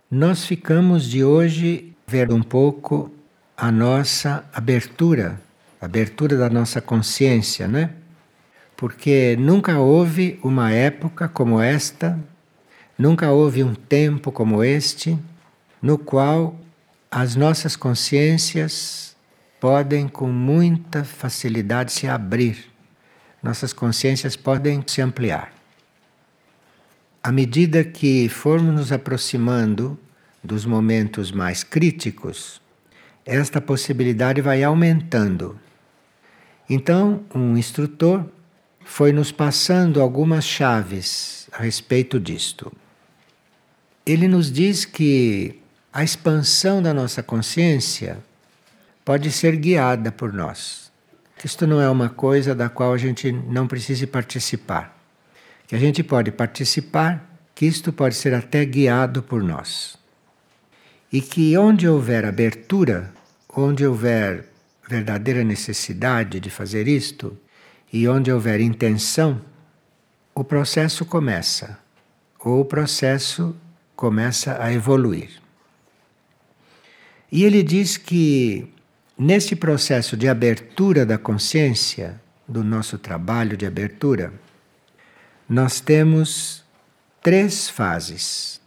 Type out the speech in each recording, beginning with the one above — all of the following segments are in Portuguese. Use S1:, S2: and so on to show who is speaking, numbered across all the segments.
S1: Nós ficamos de hoje ver um pouco a nossa abertura da nossa consciência, né? Porque nunca houve uma época como esta, nunca houve um tempo como este, no qual as nossas consciências podem com muita facilidade se abrir. Nossas consciências podem se ampliar. À medida que formos nos aproximando dos momentos mais críticos, esta possibilidade vai aumentando. Então, um instrutor foi nos passando algumas chaves a respeito disto. Ele nos diz que a expansão da nossa consciência pode ser guiada por nós. Isto não é uma coisa da qual a gente não precise participar. Que a gente pode participar, que isto pode ser até guiado por nós. E que onde houver abertura, onde houver verdadeira necessidade de fazer isto, e onde houver intenção, o processo começa, ou o processo começa a evoluir. E ele diz que nesse processo de abertura da consciência, do nosso trabalho de abertura, nós temos 3 fases.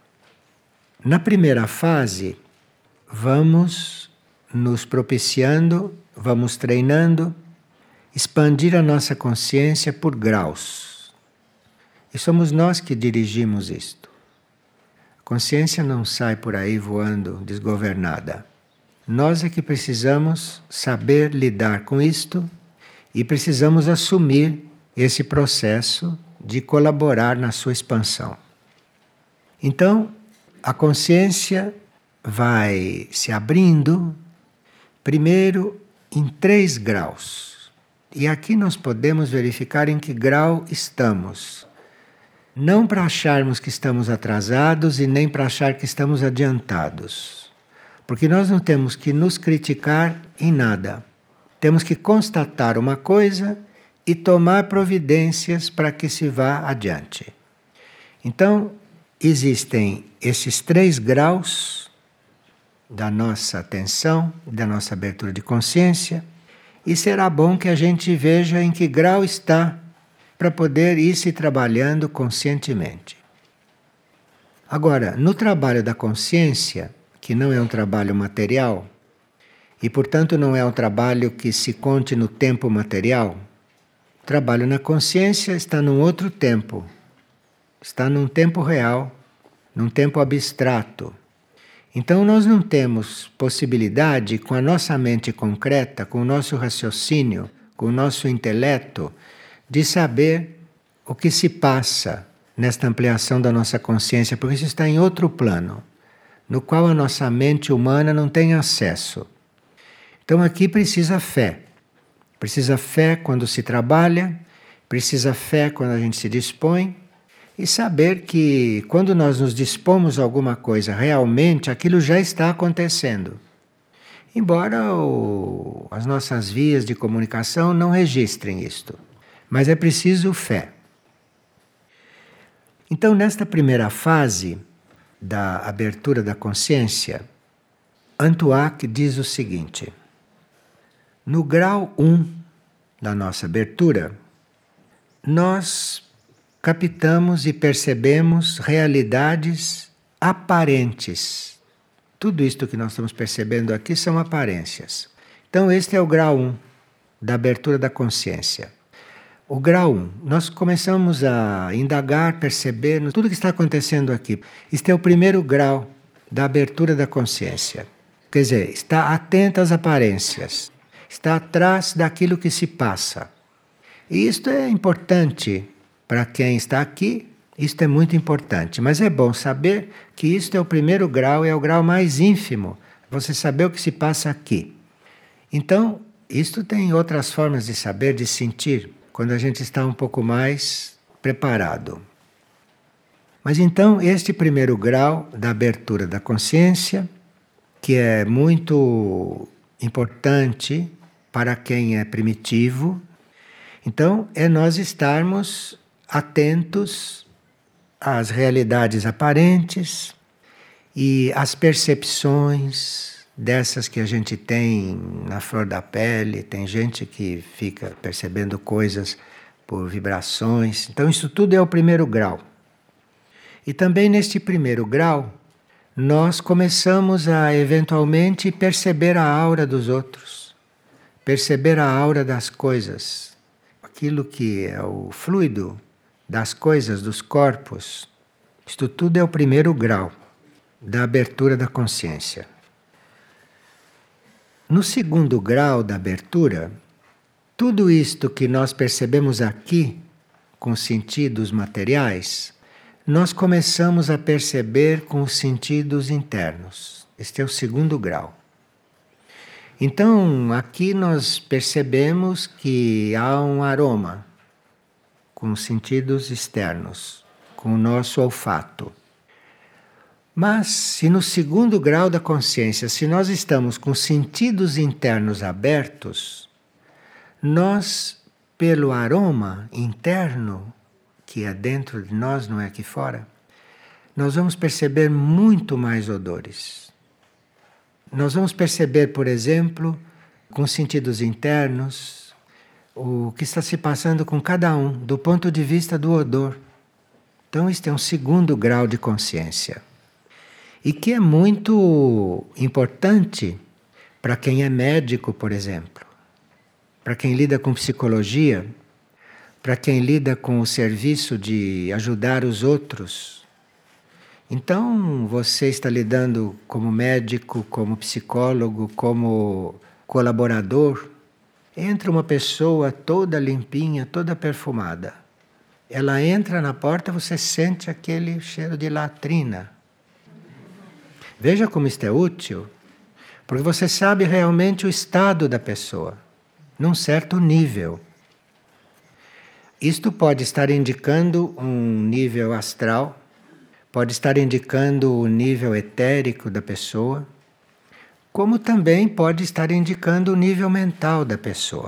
S1: Na primeira fase, vamos nos propiciando, vamos treinando, expandir a nossa consciência por graus. E somos nós que dirigimos isto. A consciência não sai por aí voando desgovernada. Nós é que precisamos saber lidar com isto e precisamos assumir esse processo de colaborar na sua expansão. Então, a consciência vai se abrindo, primeiro em 3 graus. E aqui nós podemos verificar em que grau estamos. Não para acharmos que estamos atrasados e nem para achar que estamos adiantados. Porque nós não temos que nos criticar em nada. Temos que constatar uma coisa e tomar providências para que se vá adiante. Então, existem esses 3 graus da nossa atenção, da nossa abertura de consciência, e será bom que a gente veja em que grau está para poder ir se trabalhando conscientemente. Agora, no trabalho da consciência, que não é um trabalho material, e portanto não é um trabalho que se conte no tempo material, o trabalho na consciência está num outro tempo, está num tempo real, num tempo abstrato. Então nós não temos possibilidade, com a nossa mente concreta, com o nosso raciocínio, com o nosso intelecto, de saber o que se passa nesta ampliação da nossa consciência, porque isso está em outro plano, no qual a nossa mente humana não tem acesso. Então aqui precisa fé. Precisa fé quando se trabalha, precisa fé quando a gente se dispõe, e saber que quando nós nos dispomos a alguma coisa, realmente aquilo já está acontecendo. Embora as nossas vias de comunicação não registrem isto. Mas é preciso fé. Então, nesta primeira fase da abertura da consciência, Antuak diz o seguinte: no grau 1 da nossa abertura, nós captamos e percebemos realidades aparentes. Tudo isto que nós estamos percebendo aqui são aparências. Então, este é o grau 1 da abertura da consciência. O grau 1, nós começamos a indagar, perceber tudo que está acontecendo aqui. Este é o primeiro grau da abertura da consciência. Quer dizer, está atento às aparências, está atrás daquilo que se passa. E isto é importante para quem está aqui, isto é muito importante. Mas é bom saber que isto é o primeiro grau, é o grau mais ínfimo, você saber o que se passa aqui. Então, isto tem outras formas de saber, de sentir, quando a gente está um pouco mais preparado. Mas então, este primeiro grau da abertura da consciência, que é muito importante para quem é primitivo, então é nós estarmos atentos às realidades aparentes E as percepções dessas que a gente tem na flor da pele, tem gente que fica percebendo coisas por vibrações. Então, isso tudo é o primeiro grau. E também neste primeiro grau, nós começamos a eventualmente perceber a aura dos outros, perceber a aura das coisas, aquilo que é o fluido das coisas, dos corpos. Isto tudo é o primeiro grau da abertura da consciência. No segundo grau da abertura, tudo isto que nós percebemos aqui, com sentidos materiais, nós começamos a perceber com os sentidos internos. Este é o segundo grau. Então, aqui nós percebemos que há um aroma com os sentidos externos, com o nosso olfato. Mas, se no segundo grau da consciência, se nós estamos com sentidos internos abertos, nós, pelo aroma interno, que é dentro de nós, não é aqui fora, nós vamos perceber muito mais odores. Nós vamos perceber, por exemplo, com sentidos internos, o que está se passando com cada um, do ponto de vista do odor. Então, este é um segundo grau de consciência. E que é muito importante para quem é médico, por exemplo, para quem lida com psicologia, para quem lida com o serviço de ajudar os outros. Então, você está lidando como médico, como psicólogo, como colaborador. Entra uma pessoa toda limpinha, toda perfumada. Ela entra na porta, você sente aquele cheiro de latrina. Veja como isto é útil, porque você sabe realmente o estado da pessoa, num certo nível. Isto pode estar indicando um nível astral, pode estar indicando o nível etérico da pessoa, como também pode estar indicando o nível mental da pessoa.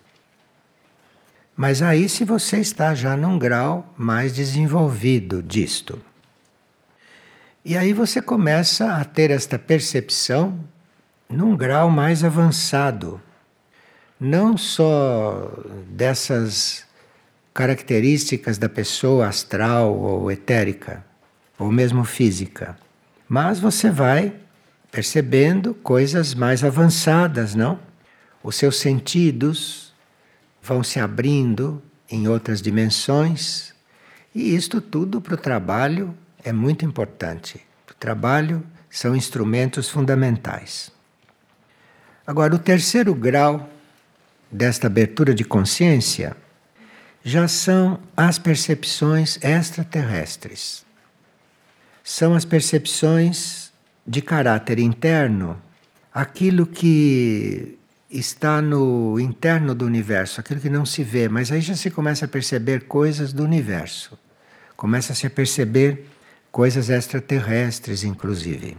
S1: Mas aí se você está já num grau mais desenvolvido disto. E aí você começa a ter esta percepção num grau mais avançado. Não só dessas características da pessoa astral ou etérica, ou mesmo física. Mas você vai percebendo coisas mais avançadas, não? Os seus sentidos vão se abrindo em outras dimensões. E isto tudo para o trabalho é muito importante. O trabalho são instrumentos fundamentais. Agora, o terceiro grau desta abertura de consciência já são as percepções extraterrestres. São as percepções de caráter interno, aquilo que está no interno do universo, aquilo que não se vê, mas aí já se começa a perceber coisas do universo. Começa-se a perceber coisas extraterrestres, inclusive.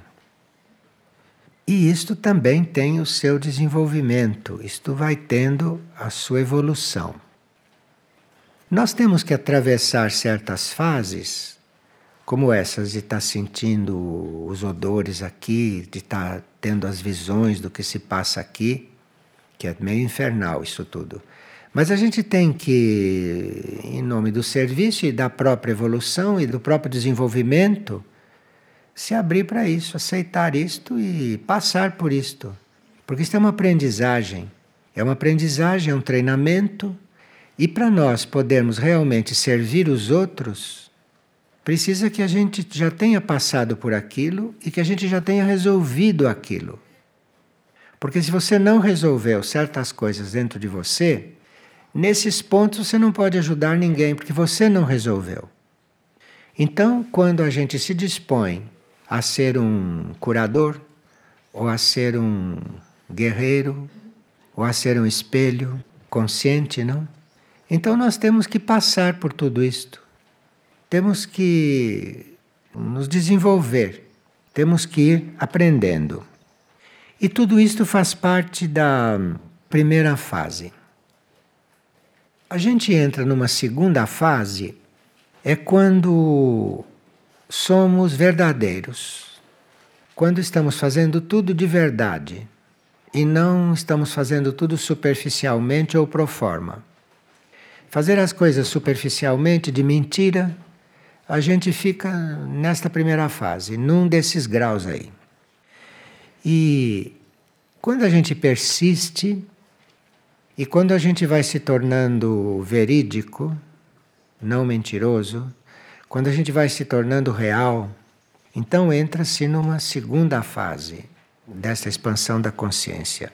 S1: E isto também tem o seu desenvolvimento, isto vai tendo a sua evolução. Nós temos que atravessar certas fases, como essas de estar sentindo os odores aqui, de estar tendo as visões do que se passa aqui, que é meio infernal isso tudo. Mas a gente tem que, em nome do serviço e da própria evolução e do próprio desenvolvimento, se abrir para isso, aceitar isto e passar por isto. Porque isto é uma aprendizagem. É uma aprendizagem, é um treinamento. E para nós podermos realmente servir os outros, precisa que a gente já tenha passado por aquilo e que a gente já tenha resolvido aquilo. Porque se você não resolveu certas coisas dentro de você, nesses pontos você não pode ajudar ninguém, porque você não resolveu. Então, quando a gente se dispõe a ser um curador, ou a ser um guerreiro, ou a ser um espelho consciente, não? Então nós temos que passar por tudo isto. Temos que nos desenvolver, temos que ir aprendendo. E tudo isto faz parte da primeira fase. A gente entra numa segunda fase, é quando somos verdadeiros. quando estamos fazendo tudo de verdade e não estamos fazendo tudo superficialmente ou pro forma. Fazer as coisas superficialmente, de mentira, a gente fica nesta primeira fase, num desses graus aí. E quando a gente persiste e quando a gente vai se tornando verídico, não mentiroso, quando a gente vai se tornando real, então entra-se numa segunda fase dessa expansão da consciência,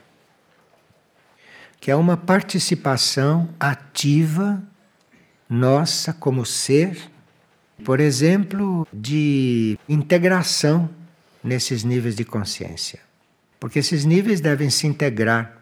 S1: que é uma participação ativa nossa como ser, por exemplo, de integração nesses níveis de consciência. Porque esses níveis devem se integrar.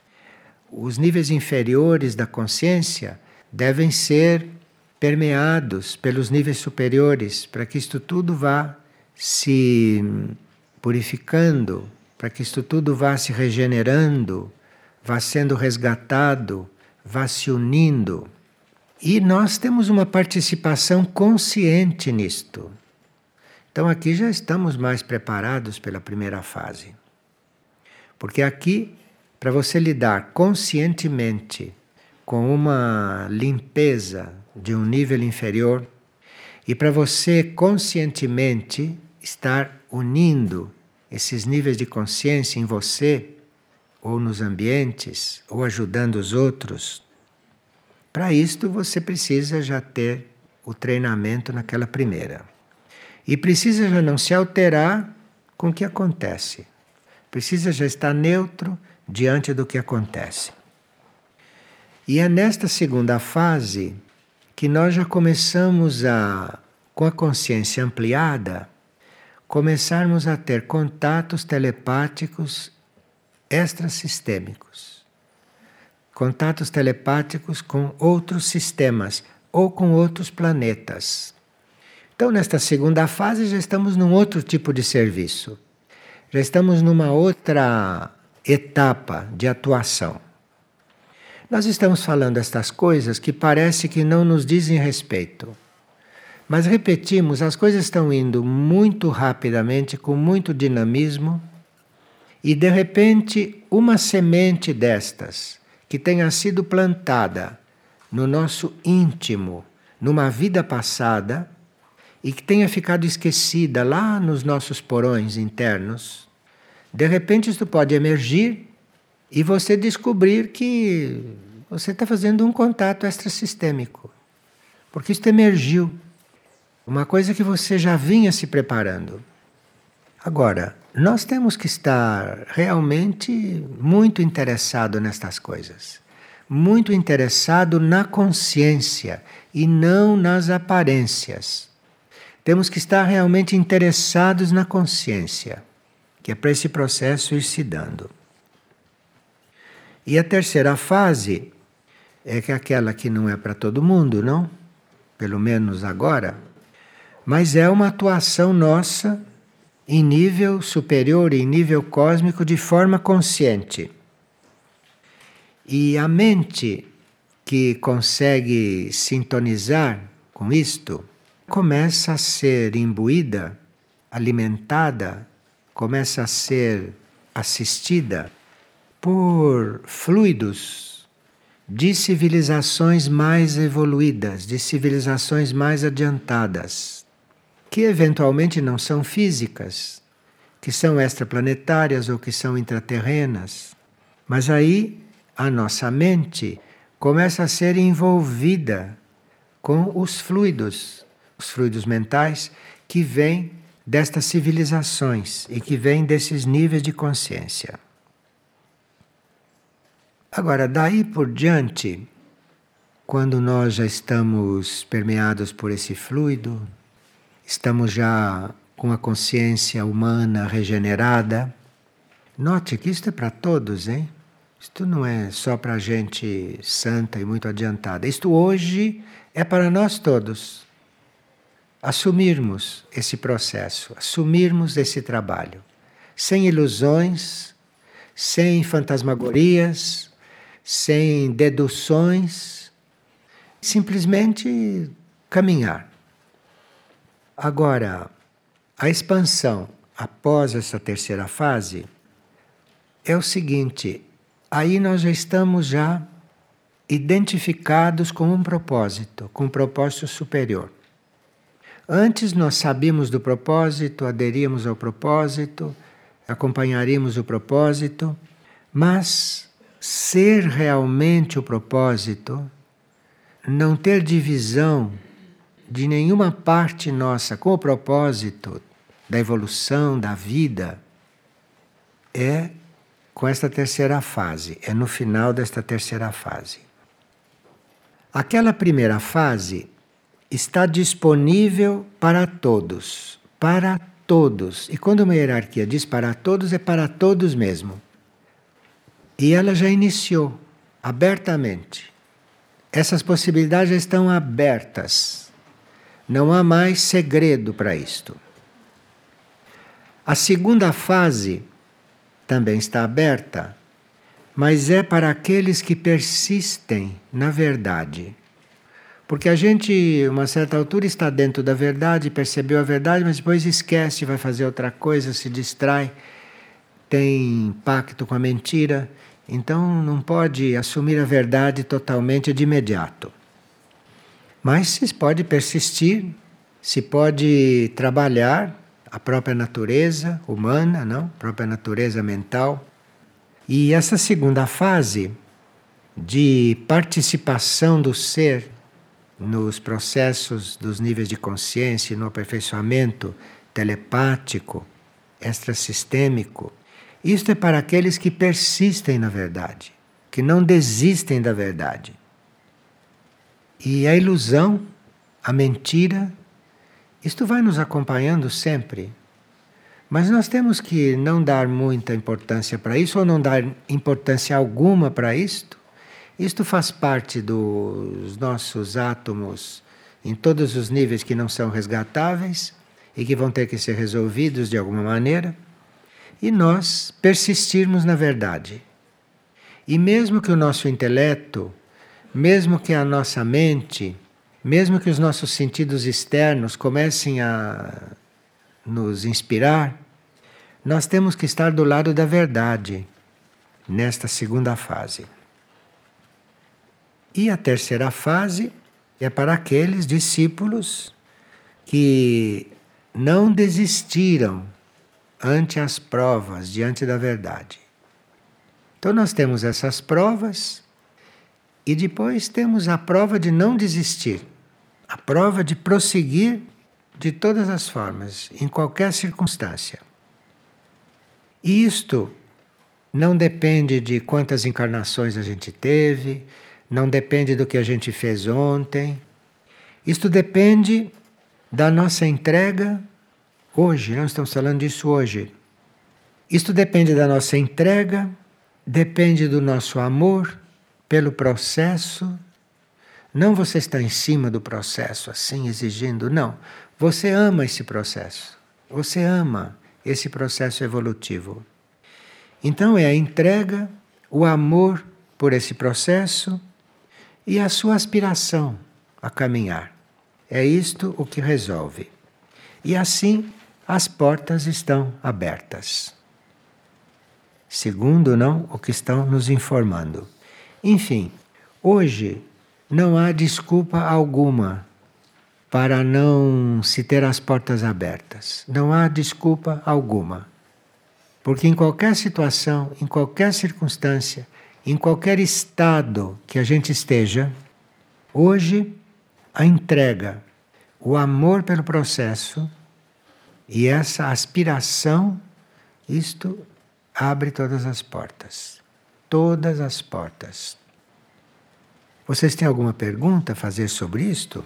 S1: Os níveis inferiores da consciência devem ser permeados pelos níveis superiores, para que isto tudo vá se purificando, para que isto tudo vá se regenerando, vá sendo resgatado, vá se unindo. E nós temos uma participação consciente nisto. Então aqui já estamos mais preparados pela primeira fase. Porque aqui, para você lidar conscientemente com uma limpeza de um nível inferior e para você conscientemente estar unindo esses níveis de consciência em você, ou nos ambientes, ou ajudando os outros, para isto você precisa já ter o treinamento naquela primeira. E precisa já não se alterar com o que acontece. Precisa já estar neutro diante do que acontece. E é nesta segunda fase que nós já começamos a, com a consciência ampliada, começarmos a ter contatos telepáticos extrasistêmicos. Contatos telepáticos com outros sistemas ou com outros planetas. Então, nesta segunda fase, já estamos num outro tipo de serviço. Já estamos numa outra etapa de atuação. Nós estamos falando estas coisas que parece que não nos dizem respeito. Mas repetimos, as coisas estão indo muito rapidamente, com muito dinamismo, e de repente uma semente destas, que tenha sido plantada no nosso íntimo, numa vida passada, e que tenha ficado esquecida lá nos nossos porões internos, de repente isto pode emergir e você descobrir que você está fazendo um contato extrasistêmico. Porque isto emergiu. Uma coisa que você já vinha se preparando. Agora, nós temos que estar realmente muito interessado nestas coisas. Muito interessado na consciência e não nas aparências. Temos que estar realmente interessados na consciência, que é para esse processo ir se dando. E a terceira fase é que é aquela que não é para todo mundo, não? Pelo menos agora. Mas é uma atuação nossa em nível superior, em nível cósmico, de forma consciente. E a mente que consegue sintonizar com isto começa a ser imbuída, alimentada, começa a ser assistida por fluidos de civilizações mais evoluídas, de civilizações mais adiantadas, que eventualmente não são físicas, que são extraplanetárias ou que são intraterrenas. Mas aí a nossa mente começa a ser envolvida com os fluidos mentais que vêm destas civilizações e que vêm desses níveis de consciência. Agora, daí por diante, quando nós já estamos permeados por esse fluido, estamos já com a consciência humana regenerada, note que isto é para todos, hein? Isto não é só para gente santa e muito adiantada. Isto hoje é para nós todos. Assumirmos esse processo, assumirmos esse trabalho, sem ilusões, sem fantasmagorias, sem deduções, simplesmente caminhar. Agora, a expansão após essa terceira fase, é o seguinte: aí nós já estamos identificados com um propósito superior. Antes nós sabíamos do propósito, aderíamos ao propósito, acompanharíamos o propósito, mas ser realmente o propósito, não ter divisão de nenhuma parte nossa com o propósito da evolução, da vida, é com esta terceira fase, é no final desta terceira fase. Aquela primeira fase está disponível para todos, para todos. E quando uma hierarquia diz para todos, é para todos mesmo. E ela já iniciou abertamente. Essas possibilidades já estão abertas. Não há mais segredo para isto. A segunda fase também está aberta, mas é para aqueles que persistem na verdade. Porque a gente, a uma certa altura, está dentro da verdade, percebeu a verdade, mas depois esquece, vai fazer outra coisa, se distrai, tem pacto com a mentira, então não pode assumir a verdade totalmente de imediato. Mas se pode persistir, se pode trabalhar a própria natureza humana, não? A própria natureza mental. E essa segunda fase de participação do ser nos processos dos níveis de consciência e no aperfeiçoamento telepático, extrasistêmico, isto é para aqueles que persistem na verdade, que não desistem da verdade. E a ilusão, a mentira, isto vai nos acompanhando sempre. Mas nós temos que não dar muita importância para isso, ou não dar importância alguma para isto. Isto faz parte dos nossos átomos em todos os níveis que não são resgatáveis e que vão ter que ser resolvidos de alguma maneira. E nós persistirmos na verdade. E mesmo que o nosso intelecto, mesmo que a nossa mente, mesmo que os nossos sentidos externos comecem a nos inspirar, nós temos que estar do lado da verdade nesta segunda fase. E a terceira fase é para aqueles discípulos que não desistiram ante as provas, diante da verdade. Então nós temos essas provas e depois temos a prova de não desistir, a prova de prosseguir de todas as formas, em qualquer circunstância. E isto não depende de quantas encarnações a gente teve, não depende do que a gente fez ontem. Isto depende da nossa entrega hoje, nós estamos falando disso hoje. Isto depende da nossa entrega, depende do nosso amor pelo processo. Não você está em cima do processo, assim, exigindo, não. Você ama esse processo. Você ama esse processo evolutivo. Então é a entrega, o amor por esse processo e a sua aspiração a caminhar. É isto o que resolve. E assim as portas estão abertas. Segundo, não, o que estão nos informando. Enfim, hoje não há desculpa alguma para não se ter as portas abertas. Não há desculpa alguma. Porque em qualquer situação, em qualquer circunstância, em qualquer estado que a gente esteja, hoje a entrega, o amor pelo processo e essa aspiração, isto abre todas as portas. Todas as portas. Vocês têm alguma pergunta a fazer sobre isto?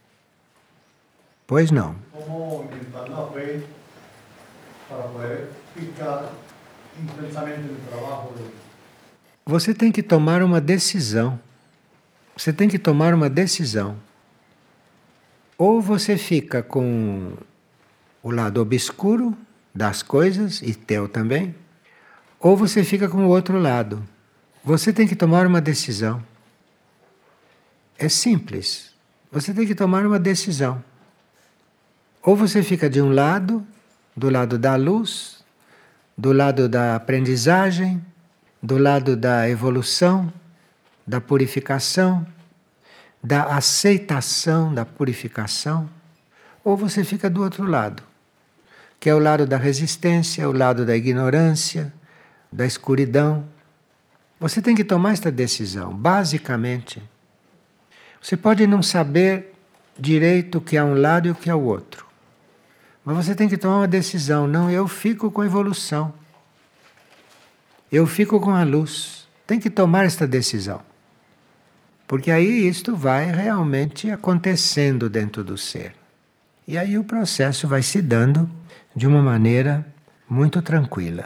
S1: Pois não.
S2: Como aumentar la fe para poder ficar intensamente no trabalho?
S1: Você tem que tomar uma decisão. Você tem que tomar uma decisão. Ou você fica com o lado obscuro das coisas, e teu também, ou você fica com o outro lado. Você tem que tomar uma decisão. É simples. Você tem que tomar uma decisão. Ou você fica de um lado do lado da luz, do lado da aprendizagem, do lado da evolução, da purificação, da aceitação da purificação, ou você fica do outro lado, que é o lado da resistência, o lado da ignorância, da escuridão. Você tem que tomar esta decisão, basicamente. Você pode não saber direito o que é um lado e o que é o outro, mas você tem que tomar uma decisão. Não, eu fico com a evolução, eu fico com a luz. Tem que tomar esta decisão, porque aí isto vai realmente acontecendo dentro do ser. E aí o processo vai se dando de uma maneira muito tranquila.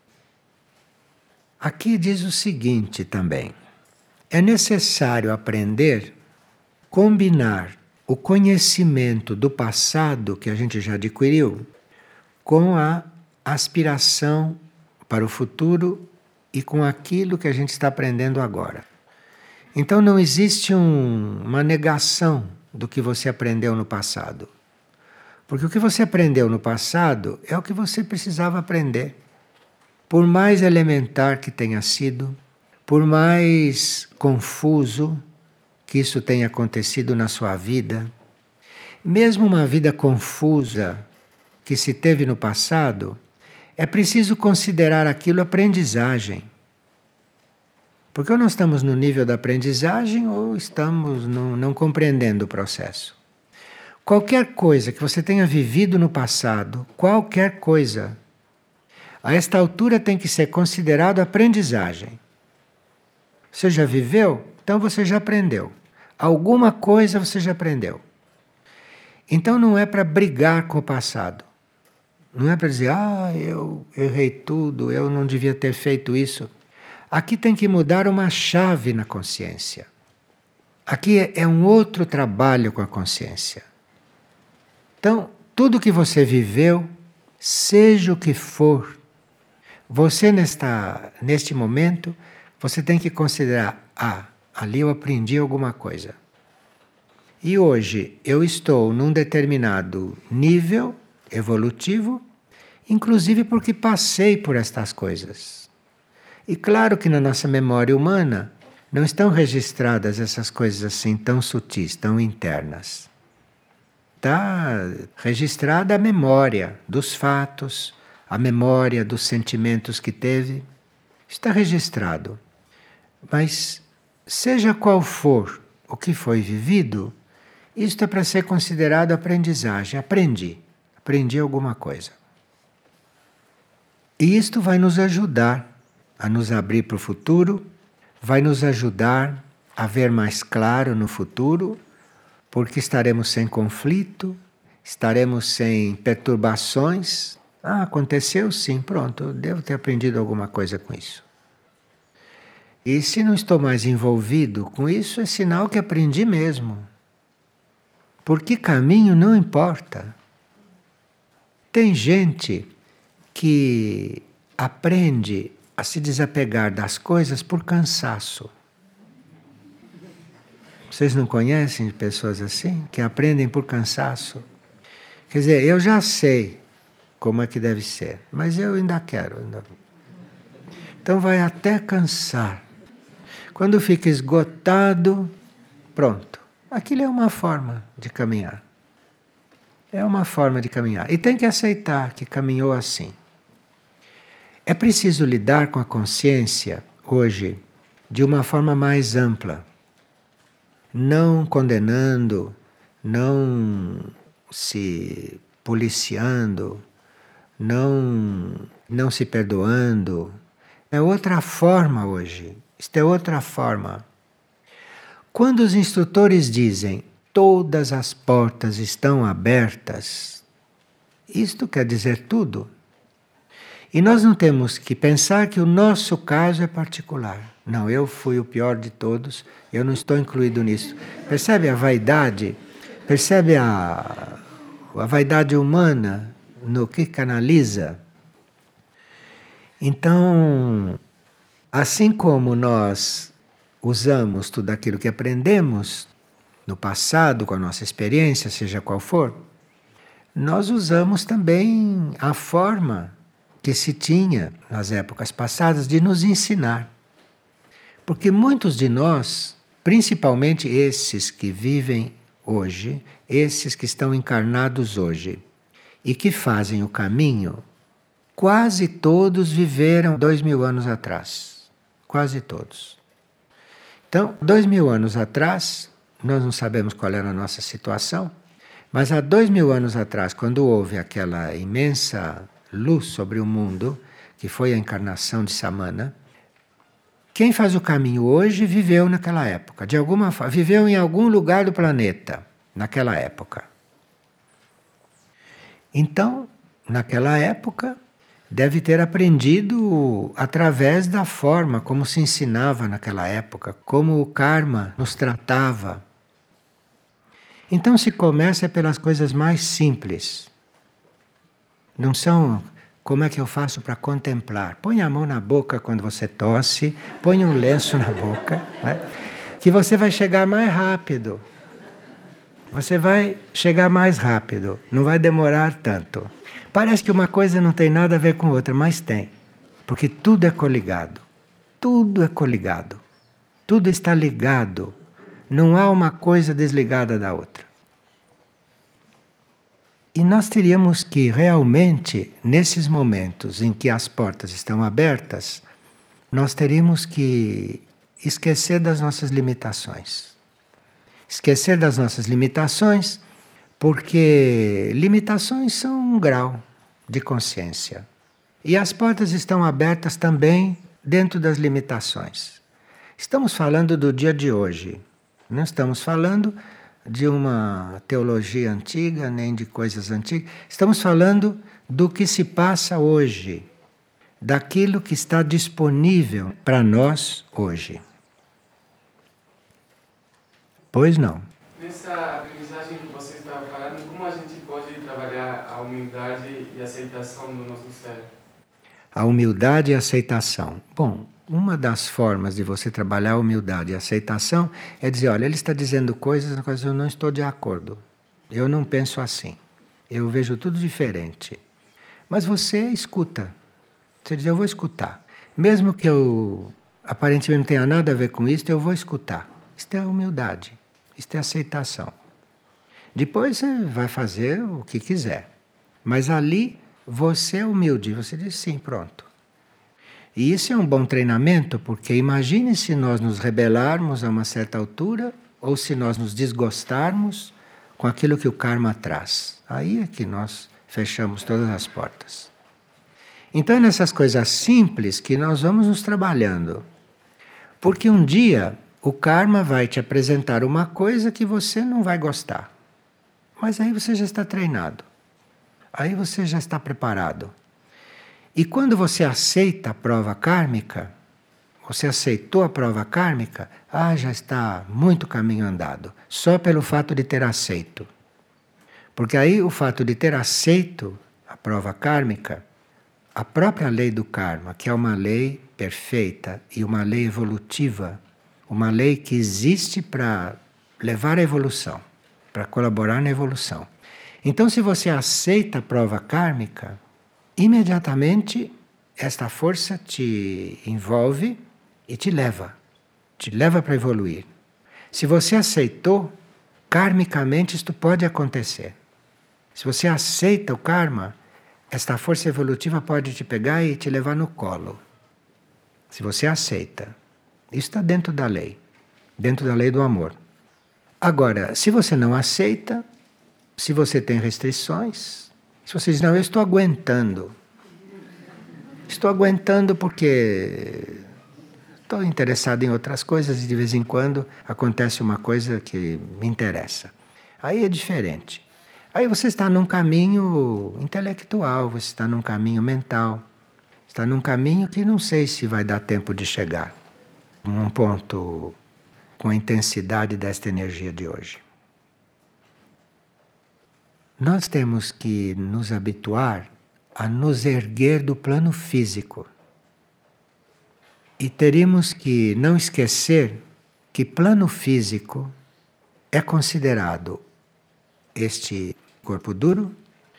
S1: Aqui diz o seguinte também: é necessário aprender a combinar o conhecimento do passado que a gente já adquiriu com a aspiração para o futuro e com aquilo que a gente está aprendendo agora. Então não existe uma negação do que você aprendeu no passado. Porque o que você aprendeu no passado é o que você precisava aprender. Por mais elementar que tenha sido, por mais confuso que isso tenha acontecido na sua vida, mesmo uma vida confusa que se teve no passado, é preciso considerar aquilo aprendizagem. Porque ou nós estamos no nível da aprendizagem ou estamos não compreendendo o processo. Qualquer coisa que você tenha vivido no passado, qualquer coisa, a esta altura tem que ser considerado aprendizagem. Você já viveu? Então você já aprendeu. Alguma coisa você já aprendeu. Então não é para brigar com o passado. Não é para dizer, eu errei tudo, eu não devia ter feito isso. Aqui tem que mudar uma chave na consciência. Aqui é um outro trabalho com a consciência. Então, tudo que você viveu, seja o que for, você neste momento, você tem que considerar, ali eu aprendi alguma coisa. E hoje eu estou num determinado nível evolutivo, inclusive porque passei por estas coisas. E claro que na nossa memória humana não estão registradas essas coisas assim tão sutis, tão internas. Está registrada a memória dos fatos, a memória dos sentimentos que teve. Está registrado. Mas seja qual for o que foi vivido, isto é para ser considerado aprendizagem. Aprendi alguma coisa. E isto vai nos ajudar a nos abrir para o futuro, vai nos ajudar a ver mais claro no futuro, porque estaremos sem conflito, estaremos sem perturbações. Aconteceu sim, pronto, eu devo ter aprendido alguma coisa com isso. E se não estou mais envolvido com isso, é sinal que aprendi mesmo. Por que caminho não importa. Tem gente que aprende a se desapegar das coisas por cansaço. Vocês não conhecem pessoas assim? Que aprendem por cansaço? Quer dizer, eu já sei como é que deve ser, mas eu ainda quero. Então vai até cansar. Quando fica esgotado, pronto. Aquilo é uma forma de caminhar. É uma forma de caminhar. E tem que aceitar que caminhou assim. É preciso lidar com a consciência hoje de uma forma mais ampla. Não condenando, não se policiando, não se perdoando. É outra forma hoje. Isto é outra forma. Quando os instrutores dizem todas as portas estão abertas, isto quer dizer tudo. E nós não temos que pensar que o nosso caso é particular. Não, eu fui o pior de todos, eu não estou incluído nisso. Percebe a vaidade? Percebe a vaidade humana no que canaliza? Então, assim como nós usamos tudo aquilo que aprendemos no passado, com a nossa experiência, seja qual for, nós usamos também a forma que se tinha nas épocas passadas de nos ensinar. Porque muitos de nós, principalmente esses que vivem hoje, esses que estão encarnados hoje e que fazem o caminho, quase todos viveram 2000 anos atrás. Quase todos. Então, 2000 anos atrás, nós não sabemos qual era a nossa situação, mas há 2000 anos atrás, quando houve aquela imensa luz sobre o mundo, que foi a encarnação de Samana, quem faz o caminho hoje viveu naquela época, de alguma forma, viveu em algum lugar do planeta, naquela época. Então, naquela época, deve ter aprendido através da forma como se ensinava naquela época, como o karma nos tratava. Então se começa pelas coisas mais simples. Não são como é que eu faço para contemplar. Põe a mão na boca quando você tosse, põe um lenço na boca, né? Que você vai chegar mais rápido. Você vai chegar mais rápido, não vai demorar tanto. Parece que uma coisa não tem nada a ver com outra, mas tem. Porque tudo é coligado. Tudo é coligado. Tudo está ligado. Não há uma coisa desligada da outra. E nós teríamos que realmente, nesses momentos em que as portas estão abertas, nós teríamos que esquecer das nossas limitações. Esquecer das nossas limitações, porque limitações são um grau de consciência. E as portas estão abertas também dentro das limitações. Estamos falando do dia de hoje. Não estamos falando de uma teologia antiga, nem de coisas antigas. Estamos falando do que se passa hoje, daquilo que está disponível para nós hoje. Pois não.
S3: Nessa aprendizagem que você estava falando, como a gente pode trabalhar a humildade e a aceitação do nosso ser?
S1: A humildade e a aceitação. Bom, uma das formas de você trabalhar a humildade e a aceitação é dizer, olha, ele está dizendo coisas nas quais eu não estou de acordo. Eu não penso assim. Eu vejo tudo diferente. Mas você escuta. Você diz, eu vou escutar. Mesmo que eu aparentemente não tenha nada a ver com isso, eu vou escutar. Isto é humildade. Isto é aceitação. Depois você vai fazer o que quiser. Mas ali você é humilde. Você diz sim, pronto. E isso é um bom treinamento, porque imagine se nós nos rebelarmos a uma certa altura, ou se nós nos desgostarmos com aquilo que o karma traz. Aí é que nós fechamos todas as portas. Então é nessas coisas simples que nós vamos nos trabalhando. Porque um dia o karma vai te apresentar uma coisa que você não vai gostar. Mas aí você já está treinado. Aí você já está preparado. E quando você aceita a prova kármica, você aceitou a prova kármica, já está muito caminho andado, só pelo fato de ter aceito. Porque aí o fato de ter aceito a prova kármica, a própria lei do karma, que é uma lei perfeita e uma lei evolutiva, uma lei que existe para levar à evolução, para colaborar na evolução. Então, se você aceita a prova kármica, imediatamente esta força te envolve e te leva para evoluir. Se você aceitou, karmicamente isto pode acontecer. Se você aceita o karma, esta força evolutiva pode te pegar e te levar no colo. Se você aceita. Isso está dentro da lei do amor. Agora, se você não aceita, se você tem restrições, se você diz, não, eu estou aguentando. Estou aguentando porque estou interessado em outras coisas e de vez em quando acontece uma coisa que me interessa. Aí é diferente. Aí você está num caminho intelectual, você está num caminho mental, está num caminho que não sei se vai dar tempo de chegar num ponto com a intensidade desta energia de hoje. Nós temos que nos habituar a nos erguer do plano físico. E teríamos que não esquecer que plano físico é considerado este corpo duro,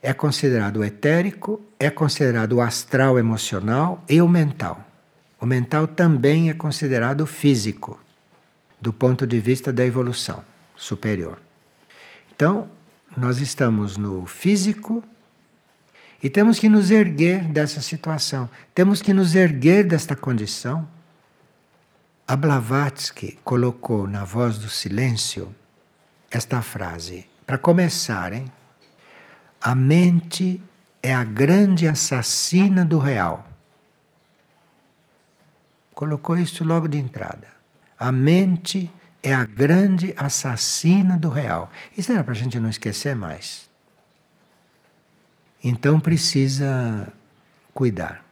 S1: é considerado o etérico, é considerado o astral emocional e o mental. O mental também é considerado físico, do ponto de vista da evolução superior. Então, nós estamos no físico e temos que nos erguer dessa situação, temos que nos erguer desta condição. A Blavatsky colocou na Voz do Silêncio esta frase, para começar, hein? A mente é a grande assassina do real. Colocou isso logo de entrada. A mente é a grande assassina do real. Isso era para a gente não esquecer mais. Então precisa cuidar.